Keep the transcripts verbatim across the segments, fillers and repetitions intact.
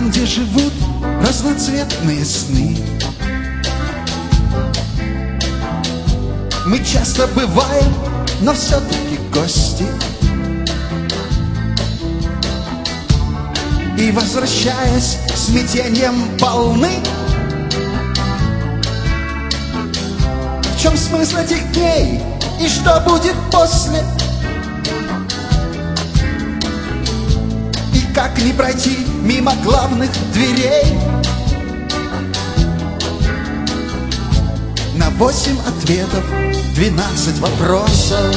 Там, где живут разноцветные сны. Мы часто бываем, но все-таки гости. И, возвращаясь, смятением полны. В чем смысл этих дней и что будет после? И как не пройти мимо главных дверей? На восемь ответов двенадцать вопросов.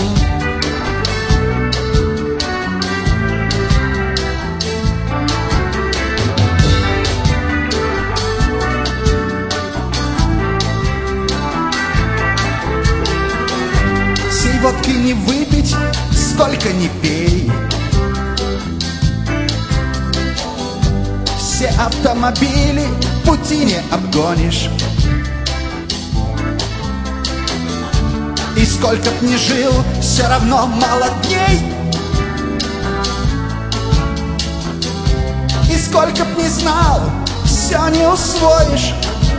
Сей водки не выпить, сколько ни пей. Все автомобили пути не обгонишь. И сколько б ни жил, все равно мало дней. И сколько б ни знал, все не усвоишь.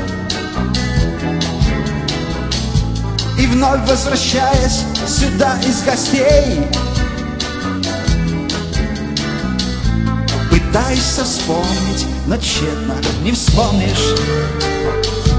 И вновь возвращаясь сюда из гостей, пытаешься вспомнить, но тщетно не вспомнишь.